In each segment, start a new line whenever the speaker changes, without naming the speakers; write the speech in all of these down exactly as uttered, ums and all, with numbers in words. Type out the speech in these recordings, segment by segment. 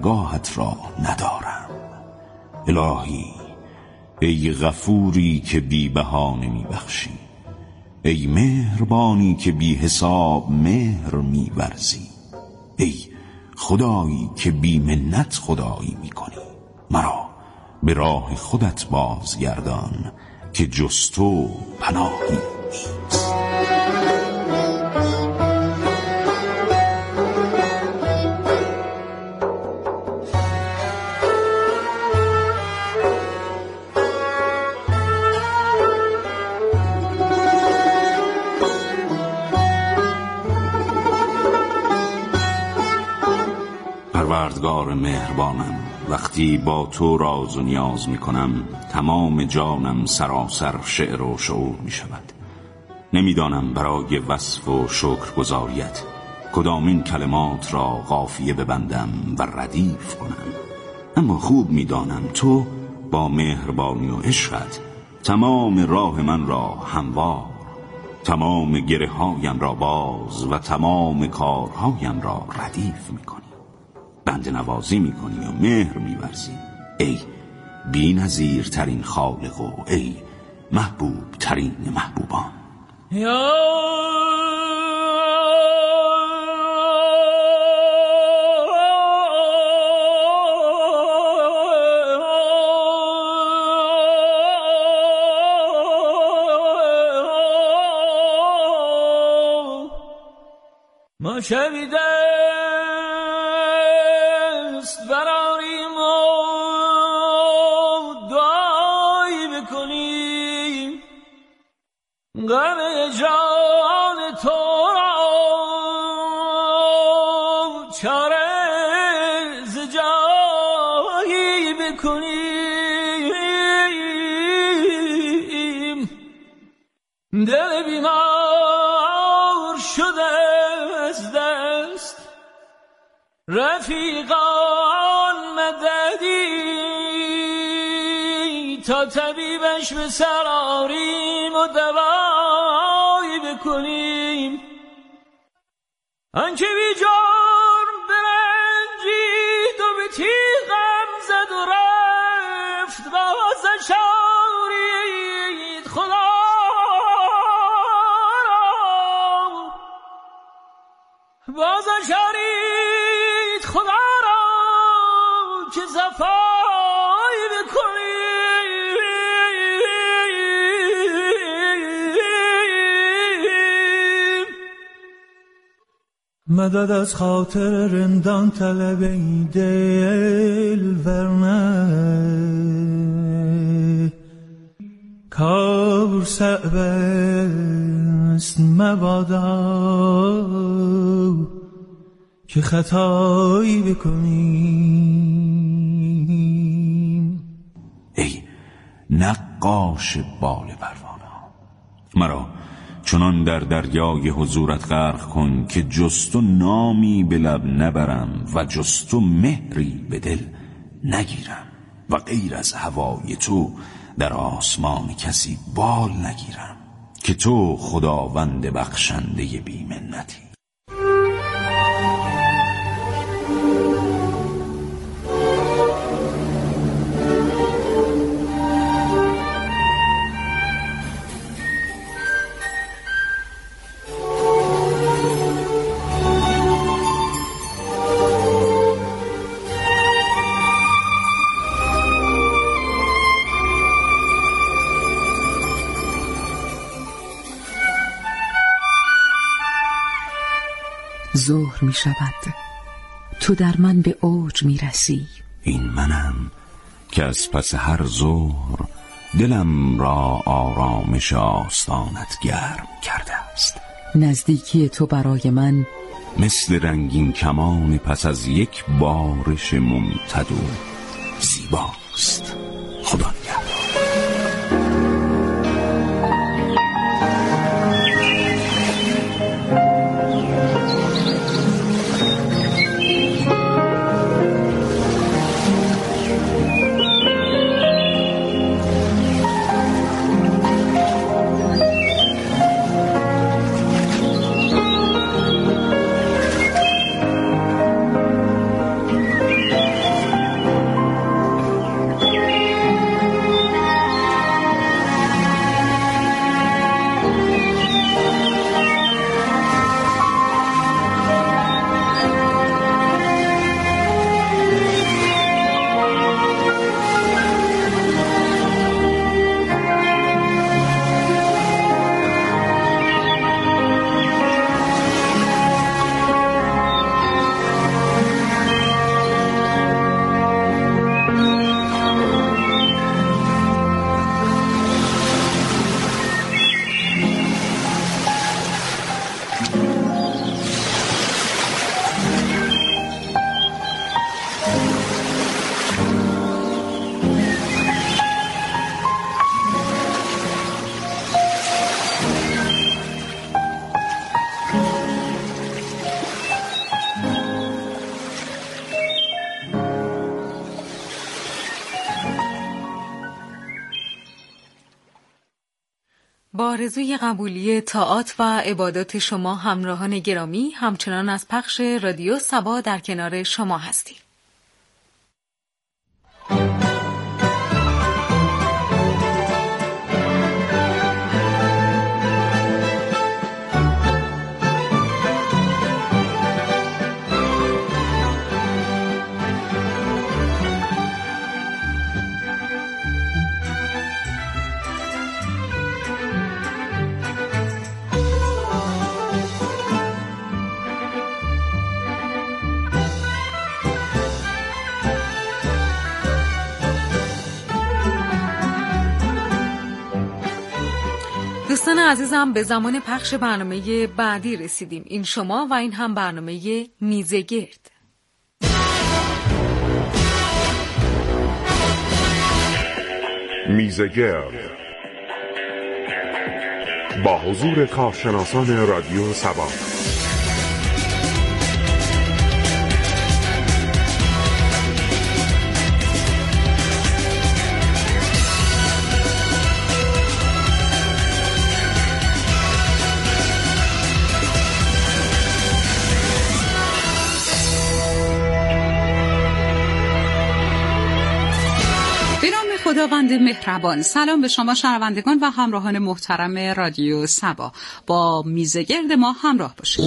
درگاهت را ندارم. الهی، ای غفوری که بی بهانه می بخشی، ای مهربانی که بی حساب مهر می ورزی، ای خدایی که بی منت خدایی می کنی، مرا به راه خودت بازگردان که جز تو پناهی نیست. پروردگار مهربانم، وقتی با تو راز و نیاز می کنم تمام جانم سراسر شعر و شعور می شود. نمی دانم برای وصف و شکرگزاریت کدامین کلمات را قافیه ببندم و ردیف کنم، اما خوب می دانم تو با مهربانی و عشقت تمام راه من را هموار، تمام گره هایم را باز و تمام کارهایم را ردیف می کنی. بنده نوازی می کنی و مهر می ورزی، ای بی نظیر ترین خالق و ای محبوب ترین محبوبان.
یا ما شویده براریم و دعایی بکنیم، غم جان تو را چاره ز جایی بکنیم. دل بیمار شده از دست رفیقان مددی، تا طبیبش به سر آریم و دوایی بکنیم. آنکه بی جرم برنجید و به تیغم زد و رفت، بازش آرید خدا را، بازش آرید خدا را که صفایی بکنیم. مدد از خاطر رندان طلب ای دل، ورنه کار صعب است مبادا که خطایی بکنیم.
ای نقاش بال پروانه، مرا چنان در دریای حضورت غرق کن که جز تو نامی به لب نبرم و جز تو مهری به دل نگیرم و غیر از هوای تو در آسمان کسی بال نگیرم، که تو خداوند بخشنده بی منتی.
ظهر می شود، تو در من به اوج می رسی.
این منم که از پس هر ظهر دلم را آرامش آستانت گرم کرده است.
نزدیکی تو برای من
مثل رنگین کمان پس از یک بارش ممتد و زیباست. خدا نگهدار.
با آرزوی قبولی طاعات و عبادات شما همراهان گرامی، همچنان از پخش رادیو صبا در کنار شما هستیم. دوستان عزیزم، به زمان پخش برنامه بعدی رسیدیم. این شما و این هم برنامه میزه گرد.
میزه گرد با حضور کارشناسان رادیو صبا.
خداوند مهربان، سلام به شما شنوندگان و همراهان محترم رادیو صبا. با میزه گرد ما همراه باشید.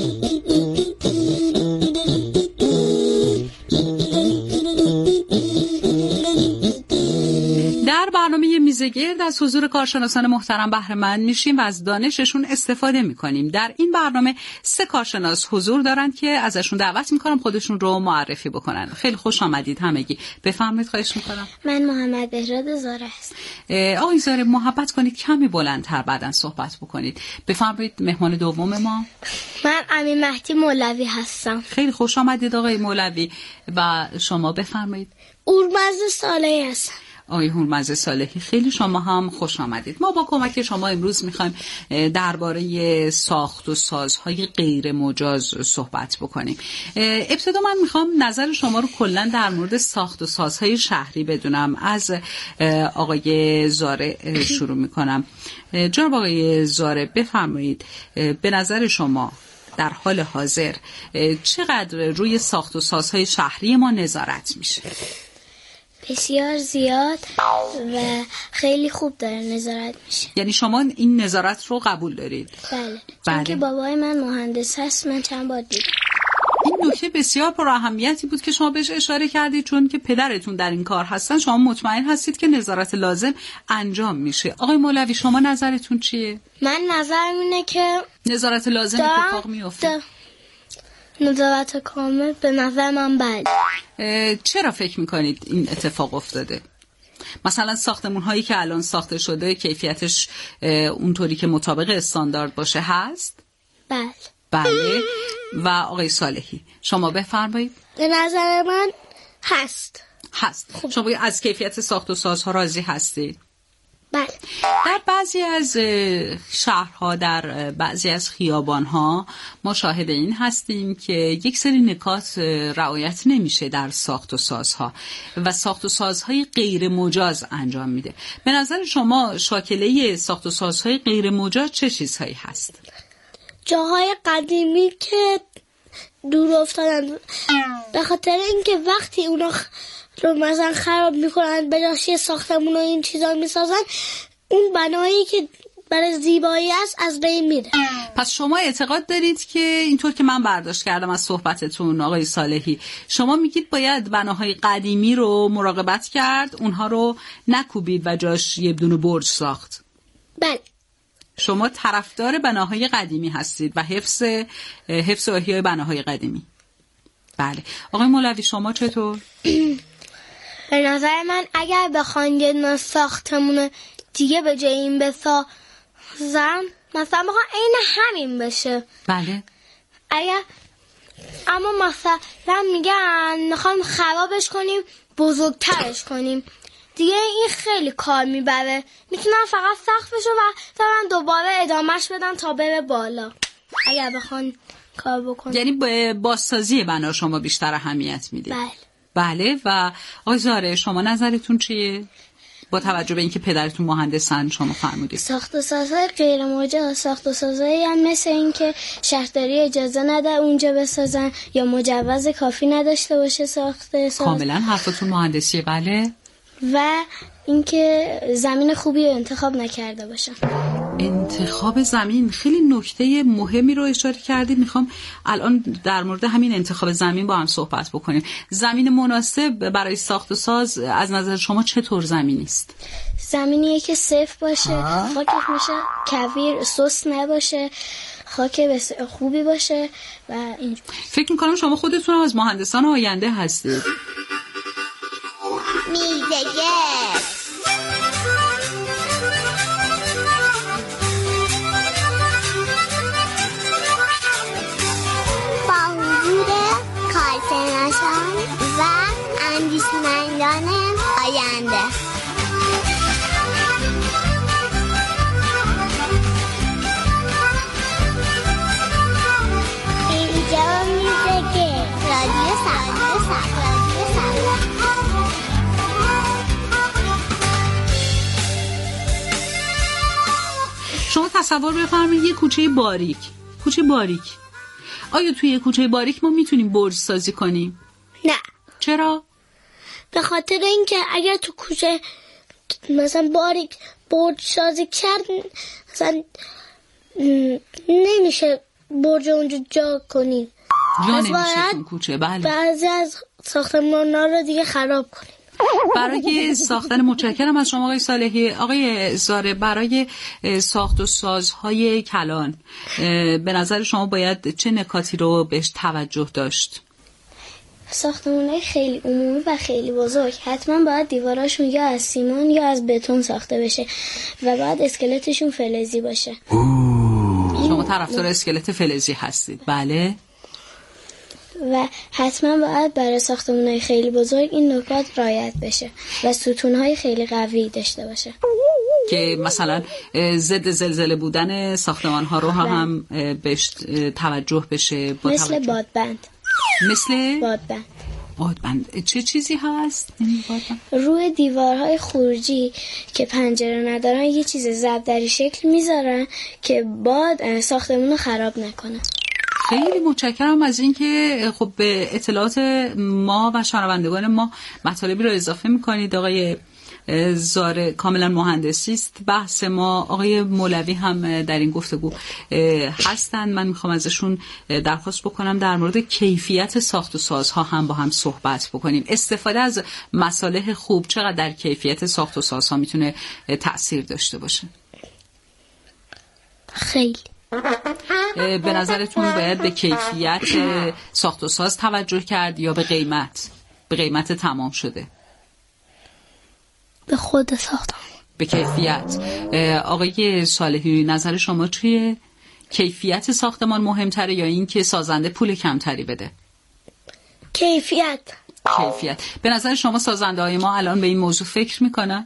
در برنامه میزه گرد از حضور کارشناسان محترم بهره مند میشیم و از دانششون استفاده میکنیم. در این برنامه سه کارشناس حضور دارند که ازشون دعوت میکنم خودشون رو معرفی بکنن. خیلی خوش آمدید همگی. بفرمایید، خواهش میکنم.
من محمد بهراد زاره هستم.
آقای زاره، محبت کنید کمی بلندتر بعدن صحبت بکنید. بفرمایید مهمان دوم ما.
من امین مهدی مولوی هستم.
خیلی خوش آمدید آقای مولوی. و شما بفرمایید.
اورمزد صالحی هستم.
آقای هورمزد صالحی، خیلی شما هم خوش آمدید. ما با کمک شما امروز میخوایم درباره ساخت و سازهای غیر مجاز صحبت بکنیم. ابتدا من میخوام نظر شما رو کلا در مورد ساخت و سازهای شهری بدونم. از آقای زاره شروع میکنم. جناب آقای زاره، بفرمایید به نظر شما در حال حاضر چقدر روی ساخت و سازهای شهری ما نظارت میشه؟
بسیار زیاد و خیلی خوب داره نظارت میشه.
یعنی شما این نظارت رو قبول دارید؟
بله. چون که بابای من مهندس هست، من چند بار دیدم.
این نکته بسیار پر اهمیتی بود که شما بهش اشاره کردید، چون که پدرتون در این کار هستن. شما مطمئن هستید که نظارت لازم انجام میشه. آقای مولوی، شما نظرتون چیه؟
من نظرم اینه که
نظارت لازم اتفاق میفته.
نظارت کامل به نظر من بله.
چرا فکر میکنید این اتفاق افتاده؟ مثلا ساختمون هایی که الان ساخته شده کیفیتش اونطوری که مطابق استاندارد باشه هست؟
بله.
بله. و آقای صالحی، شما بفرمایید.
به نظر من هست.
هست. خب. شما از کیفیت ساخت و سازها راضی هستید؟
بله.
در بعضی از شهرها، در بعضی از خیابانها ما شاهد این هستیم که یک سری نکات رعایت نمیشه در ساخت و سازها و ساخت و سازهای غیر مجاز انجام میده. به نظر شما شاکله ساخت و سازهای غیر مجاز چه چیزهایی هست؟
جاهای قدیمی که دور افتادن، به خاطر اینکه وقتی اونا رو مثلا خراب میکنن به جاش ساختمون و این چیزا میسازن، اون بنایی که برای زیبایی است از بین میره.
پس شما اعتقاد دارید که اینطور که من برداشت کردم از صحبتتون آقای صالحی، شما میگید باید بناهای قدیمی رو مراقبت کرد، اونها رو نکوبید و جاش یه دونه برج ساخت.
بله.
شما طرفدار بناهای قدیمی هستید و حفظ حفظ و احیای بناهای قدیمی. بله. آقای مولوی، شما چطور؟
به نظر من اگر بخوان یه ساختمون دیگه به جای این بسازن، مثلا بخوان عین همین بشه.
بله.
اگر اما مثلا میگن میخوام خرابش کنیم بزرگترش کنیم، دیگه این خیلی کار میبره. میتونن فقط سقفشو و بعد دوباره ادامهش بدن تا بره بالا اگر بخوان کار بکنن.
یعنی به بازسازی بنا شما بیشتر اهمیت میدید؟
بله.
بله. و آقای زاره، شما نظرتون چیه؟ با توجه به اینکه پدرتون مهندسن شما فرمودید؟
ساخت و سازهای غیر مجاز، ساخت و سازهایی هم مثل این که شهرداری اجازه نده اونجا بسازن یا مجوز کافی نداشته باشه ساخت ساز.
کاملا حرفتون مهندسیه. بله.
و اینکه زمین خوبی رو انتخاب نکرده باشن.
انتخاب زمین خیلی نکته مهمی رو اشاره کردید. میخوام الان در مورد همین انتخاب زمین با هم صحبت بکنیم. زمین مناسب برای ساخت و ساز از نظر شما چطور زمینی است؟
زمینیه که صفر باشه، خاکش میشه کویر، سوس نباشه، خاک خوبی باشه و اینجور.
فکر میکنم شما خودتون از مهندسان آینده هستید.
میزگرد با حضور کارشناسان و اندیشمندان آینده. اینجا میزگرد رادیو سبا.
شما تصور بفرمایید یه کوچه باریک، کوچه باریک. آیا توی یه کوچه باریک ما میتونیم برج سازی کنیم؟
نه.
چرا؟
به خاطر اینکه اگر تو کوچه مثلا باریک برج سازی کرد مثلا نمیشه برج اونجا جا کنیم.
جا نمیشه تو کوچه. بله.
بعضی از ساختمان‌ها رو دیگه خراب کنیم.
برای ساختن متشکرم از شما آقای صالحی. آقای زاره، برای ساخت و سازهای کلان به نظر شما باید چه نکاتی رو بهش توجه داشت؟
ساختمان‌های خیلی عمومی و خیلی بزرگ حتما باید دیواراشون یا از سیمان یا از بتون ساخته بشه و باید اسکلتشون فلزی باشه.
شما طرفدار اسکلت فلزی هستید؟ بله.
و حتما باید برای ساختمان‌های خیلی بزرگ این نکات رعایت بشه و ستون‌های خیلی قوی داشته باشه
که مثلا ضد زلزله بودن ساختمان‌ها رو هم بهش توجه بشه. با
مثل
توجه.
بادبند.
مثل
بادبند.
بادبند چه چیزی هست؟
روی دیوارهای خروجی که پنجره ندارن یه چیز ضربدری شکل میذارن که باد ساختمون رو خراب نکنه.
خیلی متشکرم از اینکه خب به اطلاعات ما و شنوندگان ما مطالبی رو اضافه میکنید. آقای زاره کاملا مهندسی است. بحث ما آقای مولوی هم در این گفتگو هستند. من میخوام ازشون درخواست بکنم در مورد کیفیت ساخت و سازها هم با هم صحبت بکنیم. استفاده از مصالح خوب چقدر در کیفیت ساخت و سازها میتونه تأثیر داشته باشه؟
خیلی.
به نظرتون باید به کیفیت ساخت و ساز توجه کرد یا به قیمت؟ به قیمت تمام شده؟
به خود ساختمان.
به کیفیت. آقای صالحی نظر شما چیه؟ کیفیت ساختمان مهمتره یا این که سازنده پول کمتری بده؟
کیفیت.
کیفیت. به نظر شما سازنده های ما الان به این موضوع فکر میکنن؟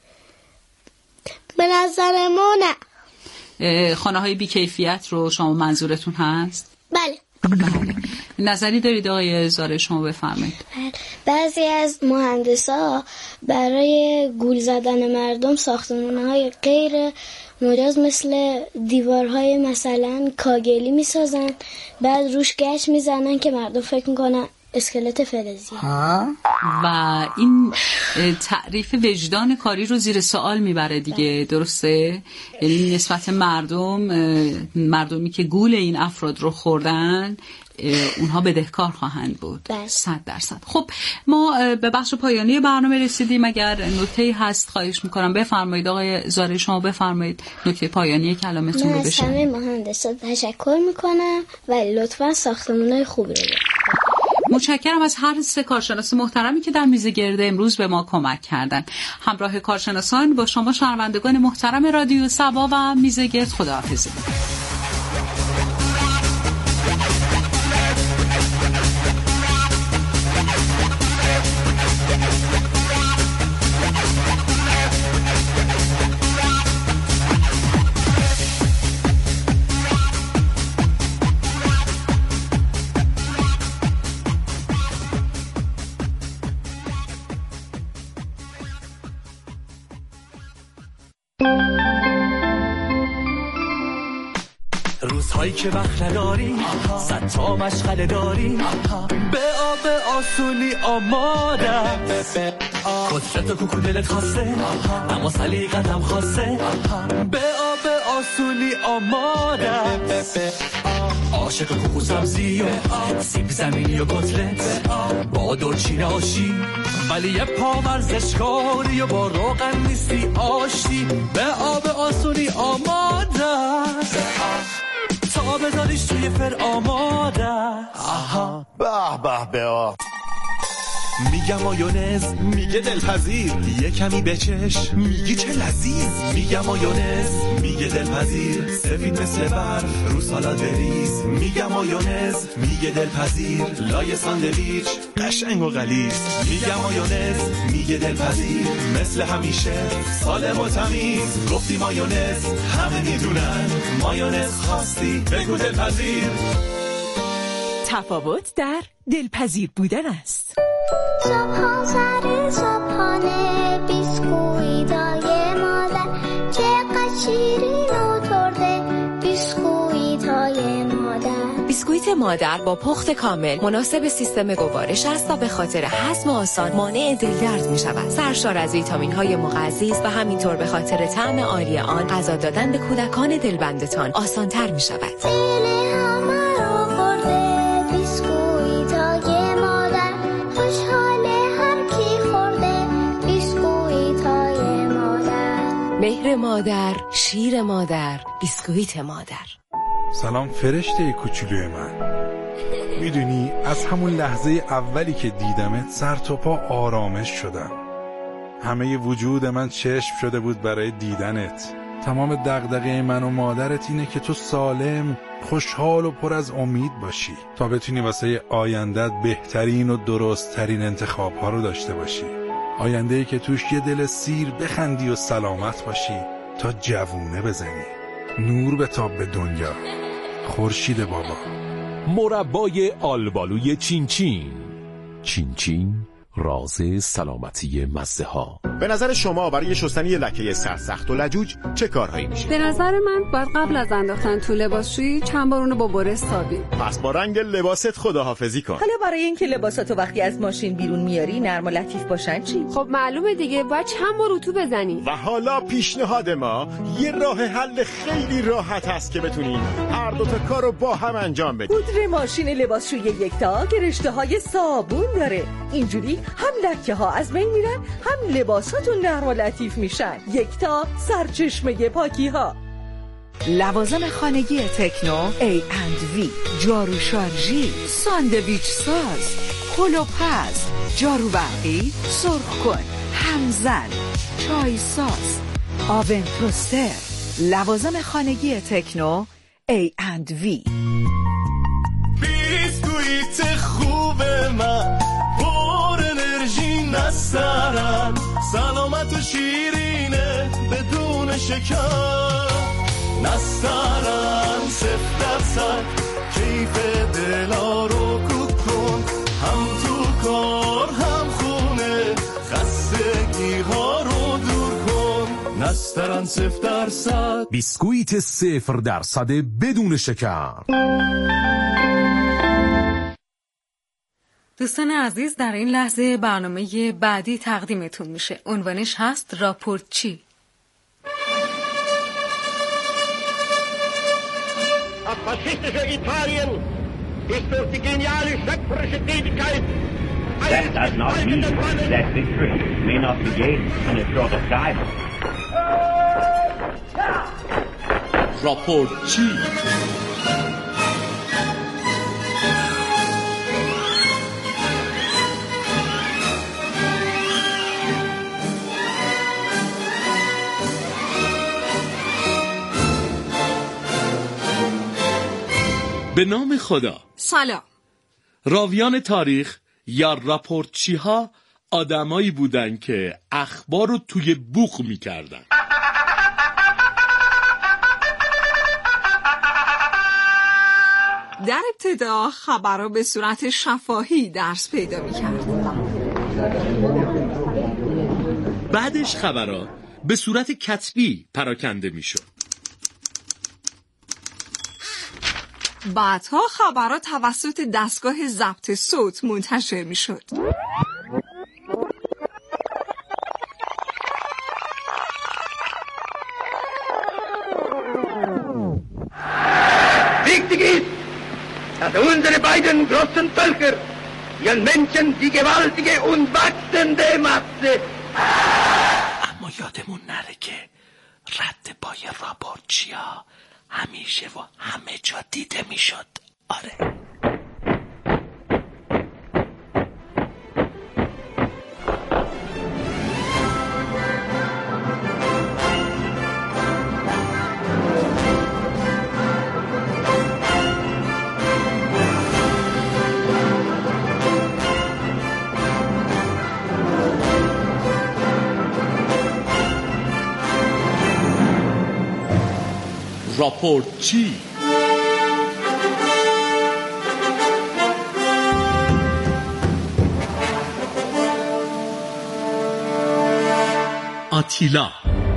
به نظر ما نه.
خانه های بی کیفیت رو شما منظورتون هست؟
بله.
بله. نظری دارید آقای زاره شما بفرمایید.
بعضی از مهندسا برای گول زدن مردم ساختمان‌های غیر مجاز مثل دیوارهای مثلا کاگلی میسازن، بعد روش گچ میزنن که مردم فکر میکنن اسکلت فلزیه
و این تعریف وجدان کاری رو زیر سوال میبره دیگه. درسته؟ یعنی نسبت مردم، مردمی که گول این افراد رو خوردن اونها بدهکار خواهند بود. صد درصد. خب ما به بخش پایانی برنامه رسیدیم. اگر نکته‌ای هست خواهش میکنم بفرمایید. آقای زاره شما بفرمایید نکته پایانی کلامتون رو بشه.
من از همه مهندسا تشکر میکنم و لطفا ساختمان‌های خوبی رو بکنید.
متشکرم از هر سه کارشناس محترمی که در میز گرد امروز به ما کمک کردن. همراه کارشناسان با شما شنوندگان محترم رادیو سبا و میز گرد خداحافظی.
روزهایی که وقت نداری صد تا مشغله داری به آب آسونی آمادم کسرت و کوکو دلت خواسته اما سلیقتم خواسته به آب آسونی آمادم عاشق کوکو سبزی و سیب زمینی و کتلت با دلچین آشی ولی یه پا ورزشکاری و با روغن نیستی آشی به آب آسونی آماده تا بذاریش توی فر آماده آها
به به به
میگم مایونز میگه دلپذیر یه کمی بچش میگی چه لذیذ میگم مایونز میگه دلپذیر سفید مثل برف رو سالاد بریز میگم مایونز میگه دلپذیر لای ساندویچ قشنگ و غلیظ میگم مایونز میگه دلپذیر مثل همیشه سالم و تمیز گفتی مایونز همه میدونن مایونز خواستی بگو دلپذیر
تفاوت در دلپذیر بودن است.
صبح سر صبحانه بیسکویتای مادر چقدر شیرین و ترده بیسکویتای مادر.
بیسکویت مادر با پخت کامل مناسب سیستم گوارش است و به خاطر هضم آسان مانع دلدرد می شود. سرشار از ویتامین های مغذی و همینطور به خاطر طعم عالی آن غذا دادن به کودکان دلبندتان آسان تر می شود. مهر مادر، شیر مادر، بیسکویت مادر.
سلام فرشته کوچولوی من. میدونی از همون لحظه اولی که دیدمت سر تا پا آرامش شدم. همه وجود من چشم شده بود برای دیدنت. تمام دغدغه من و مادرت اینه که تو سالم، خوشحال و پر از امید باشی تا بتونی واسه آیندت بهترین و درست‌ترین انتخاب‌ها رو داشته باشی. آینده‌ای که توش یه دل سیر بخندی و سلامت باشی تا جوونه بزنی. نور بتاب به دنیا. خورشید بابا.
مربای آلبالوی چین چین. چین چین راز سلامتی مزه ها.
به نظر شما برای شستن یه لکه سرسخت و لجوج چه کارهایی میشه؟
به نظر من باید قبل از انداختن تو لباسشویی چند بار اونو با برس تابی.
پس با رنگ لباست خداحافظی کن.
حالا برای اینکه لباساتو وقتی از ماشین بیرون میاری نرم و لطیف باشن چی؟
خب معلومه دیگه، باید چند بار اتو بزنی.
و حالا پیشنهاد ما یه راه حل خیلی راحت هست که بتونین هر دو تا کارو با هم انجام بدین.
پودر ماشین لباسشویی یکتا که رشته‌های صابون داره. اینجوری هم لکه ها از بین میرن هم لباساتون نرم و لطیف میشن. یکتا سرچشمه پاکی ها.
لوازم خانگی تکنو ای اند وی، جارو شارژی، ساندویچ ساز، کلوپز، جارو برقی، سرخ کن، همزن، چای ساز، آون پروستر. لوازم خانگی تکنو ای اند وی.
بیسکویت خوب من پر انرژی نسترن سلامت و شیرینه بدون شکر نسترن صفر درصد کیف دلا رو کن هم تو کار هم خونه خستگی ها رو دور کن نسترن صفر درصد
بیسکویت صفر درصد بدون شکر.
دوستان عزیز در این لحظه برنامه بعدی تقدیمتون میشه. عنوانش هست راپورچی.
Das faschistische Italien ist durch die geniale schöpferische Tätigkeit
That does not mean that victory may not be gained in a drop of diamond.
راپورچی.
به نام خدا.
سلام.
راویان تاریخ یا راپورچی ها آدمایی بودن که اخبار رو توی بوق میکردن.
در ابتدا خبرها به صورت شفاهی درس پیدا میکرد.
بعدش خبرها به صورت کتبی پراکنده میشد.
بعدها خبرها توسط دستگاه ضبط صوت منتشر میشد.
Wichtig ist, dass unsere beiden großen Völker ihren Menschen die gewaltige und wachsende Masse.
اما یادمون نره که رد پای راپورچیا همیشه و همه جا دیده میشد. آره. راپورچی آتیلا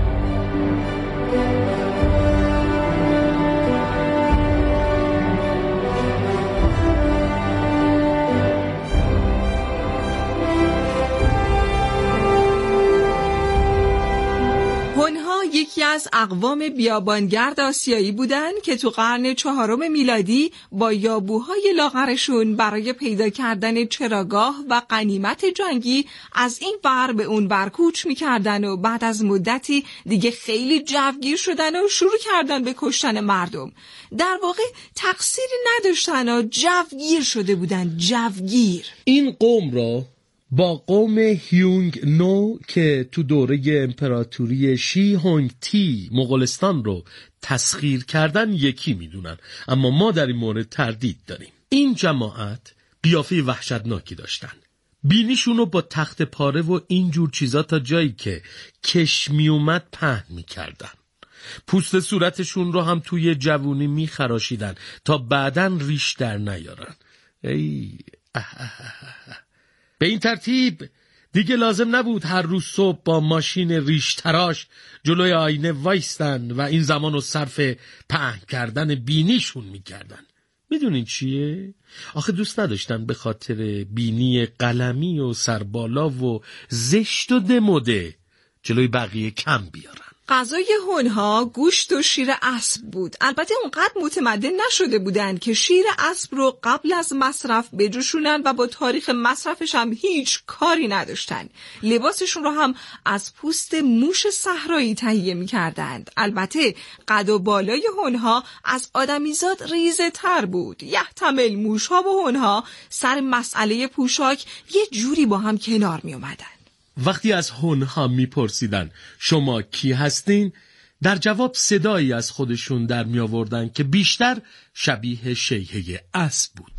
یکی از اقوام بیابانگرد آسیایی بودند که تو قرن چهارم میلادی با یابوهای لاغرشون برای پیدا کردن چراگاه و غنیمت جنگی از این ور به اون ور کوچ میکردن و بعد از مدتی دیگه خیلی جوگیر شدن و شروع کردن به کشتن مردم. در واقع تقصیری نداشتن و جوگیر شده بودن. جوگیر.
این قوم را با قوم هیونگ نو که تو دوره امپراتوری شی هونگ تی مغولستان رو تسخیر کردن یکی میدونن، اما ما در این مورد تردید داریم. این جماعت قیافه وحشتناکی داشتن، بینیشون رو با تخت پاره و اینجور چیزا تا جایی که کش می اومد پهن میکردن. پوست صورتشون رو هم توی جوونی میخراشیدن تا بعدن ریش در نیارن. ای اه اه اه. به این ترتیب دیگه لازم نبود هر روز صبح با ماشین ریش تراش جلوی آینه وایستن و این زمان رو صرف پهن کردن بینیشون میکردن. میدونین چیه؟ آخه دوست نداشتن به خاطر بینی قلمی و سربالا و زشت و دموده جلوی بقیه کم بیارن.
غذای هونها گوشت و شیر اسب بود. البته اونقدر متمدن نشده بودن که شیر اسب رو قبل از مصرف بجوشونن و با تاریخ مصرفش هم هیچ کاری نداشتن. لباسشون رو هم از پوست موش صحرایی تهیه می‌کردند. البته قد و بالای هونها از آدمیزاد ریزه تر بود. یحتمل موشها و هونها سر مسئله پوشاک یه جوری با هم کنار می اومدن.
وقتی از هونها میپرسیدن شما کی هستین، در جواب صدایی از خودشون در می آوردن که بیشتر شبیه شیهه اسب بود.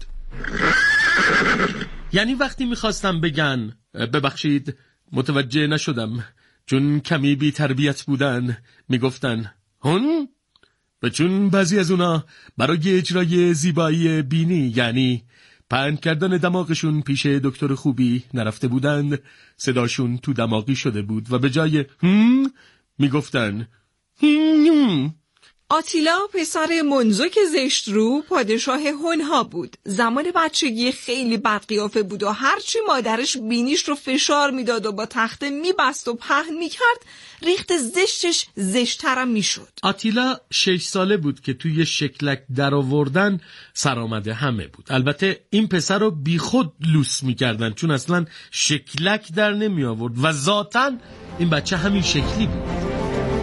یعنی وقتی میخواستم بگن ببخشید متوجه نشدم چون کمی بی تربیت بودن، میگفتن هون؟ و چون بعضی از اونا برای اجرای زیبایی بینی یعنی پهن کردن دماغشون پیش دکتر خوبی نرفته بودند، صداشون تو دماغی شده بود و به جای هم میگفتن هم.
آتیلا پسر منزوک زشت رو پادشاه هونها بود. زمان بچگی خیلی بدقیافه بود و هرچی مادرش بینیش رو فشار میداد و با تخته میبست و پهن میکرد ریخت زشتش زشترم میشد.
آتیلا شش ساله بود که توی شکلک در آوردن سرآمده همه بود. البته این پسر رو بی خود لوس میکردن چون اصلا شکلک در نمی آورد و ذاتاً این بچه همین شکلی بود.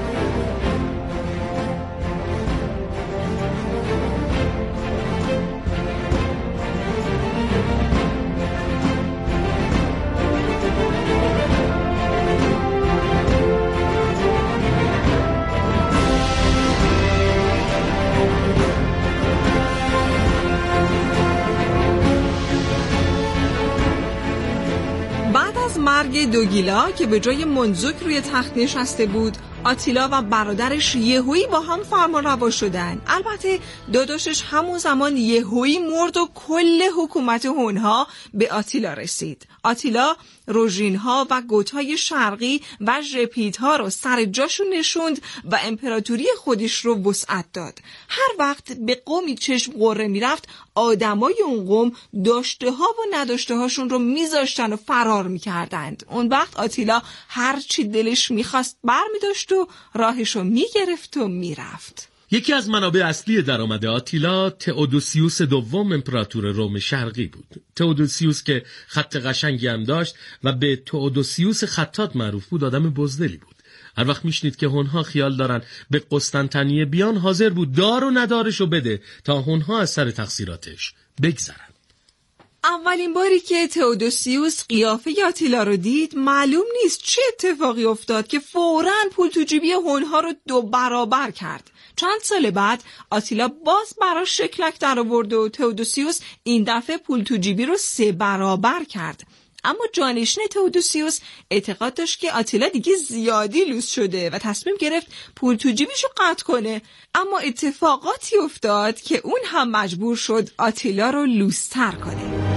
مرگ دوگیلا که به جای منزوک روی تخت نشسته بود، آتیلا و برادرش یهویی با هم فرمانروا شدن. البته داداشش همون زمان یهویی مرد و کل حکومت هونها به آتیلا رسید. آتیلا روژین‌ها و گوت‌های شرقی و ژپیدها رو سر جاشون نشوند و امپراتوری خودش رو وسعت داد. هر وقت به قومی چشم قره میرفت، آدمای اون قوم داشته ها و نداشته هاشون رو میذاشتن و فرار میکردند. اون وقت آتیلا هر چی دلش میخواست برمی داشت و راهشو میگرفت و میرفت.
یکی از منابع اصلی درآمد آتیلا تئودوسیوس دوم امپراتور روم شرقی بود. تئودوسیوس که خط قشنگی هم داشت و به تئودوسیوس خطاط معروف بود، آدم بزدلی بود. هر وقت میشنید که هونها خیال دارن به قسطنطنیه بیان، حاضر بود دار و ندارشو بده تا هونها از سر تقصیراتش بگذرن.
اولین باری که تئودوسیوس قیافه آتیلا رو دید، معلوم نیست چه اتفاقی افتاد که فوراً پول تو جیبی هونها رو دو برابر کرد. چند سال بعد آتیلا باز براش شکلک در آورد و تئودوسیوس این دفعه پول تو جیبی رو سه برابر کرد. اما جانشین تئودوسیوس اعتقاد داشت که آتیلا دیگه زیادی لوس شده و تصمیم گرفت پول تو جیبیشو قطع کنه. اما اتفاقاتی افتاد که اون هم مجبور شد آتیلا رو لوستر کنه.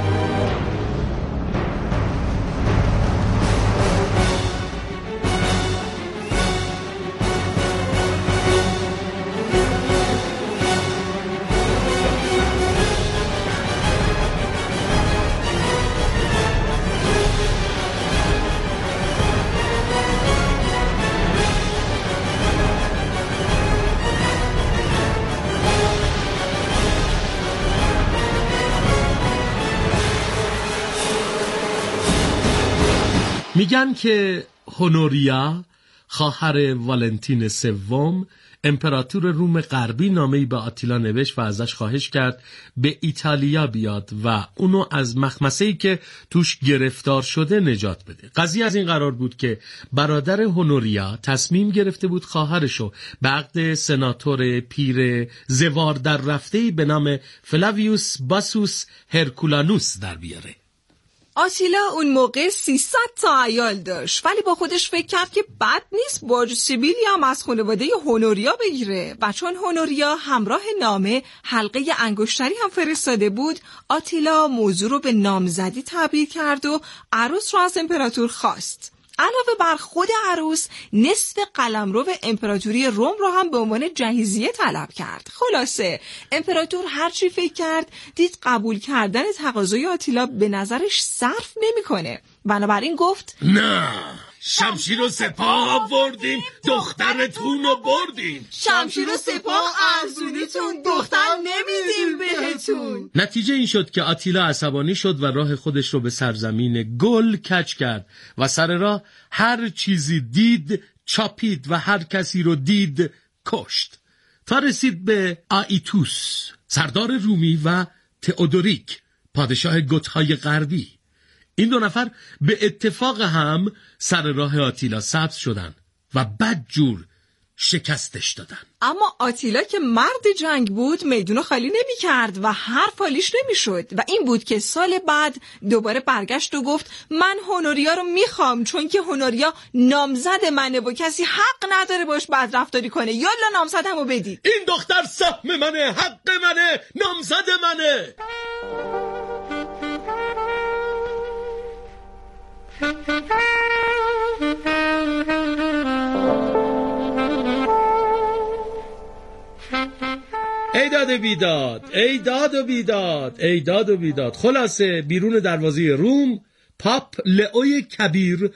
میگن که هونوریا خواهر والنتین سوم امپراتور روم غربی نامه‌ای به آتیلا نوشت و ازش خواهش کرد به ایتالیا بیاد و اونو از مخمسه‌ای که توش گرفتار شده نجات بده. قضیه از این قرار بود که برادر هونوریا تصمیم گرفته بود خواهرشو به عقد سناتور پیر زوار در رفته‌ای به نام فلاویوس باسوس هرکولانوس در بیاره.
آتیلا اون موقع سیصد تا عیال داشت، ولی با خودش فکر کرد که بد نیست باج سیبیلی هم از خانواده هونوریا بگیره و چون هونوریا همراه نامه حلقه انگشتری هم فرستاده بود، آتیلا موضوع رو به نامزدی تعبیر کرد و عروس رو از امپراتور خواست. علاوه بر خود عروس، نصف قلمرو امپراتوری روم رو هم به عنوان جهیزیه طلب کرد. خلاصه امپراتور هر چی فکر کرد دید قبول کردن تقاضای آتیلا به نظرش صرف نمیکنه. بنابراین گفت
نه، شمشیر و سپاه بردیم، دخترتون رو بردیم.
شمشیر و سپاه ارزونیتون، دختر نمیدیم بهتون.
نتیجه این شد که آتیلا عصبانی شد و راه خودش رو به سرزمین گل کج کرد و سر راه هر چیزی دید چاپید و هر کسی رو دید کشت تا رسید به آیتوس، سردار رومی، و تئودوریک، پادشاه گوتهای غربی. این دو نفر به اتفاق هم سر راه آتیلا سبز شدن و بدجور شکستش دادن.
اما آتیلا که مرد جنگ بود میدونو خالی نمی کرد و حرف حالیش نمی شد و این بود که سال بعد دوباره برگشت و گفت من هونوریا رو میخوام، چون که هونوریا نامزد منه و کسی حق نداره باش بد رفتاری کنه. یالا نامزدمو بدید.
این دختر سهم منه، حق منه، نامزد منه. ای داد و بیداد، ای داد و بیداد، ای داد و بیداد. خلاصه بیرون دروازه روم پاپ لئوی کبیر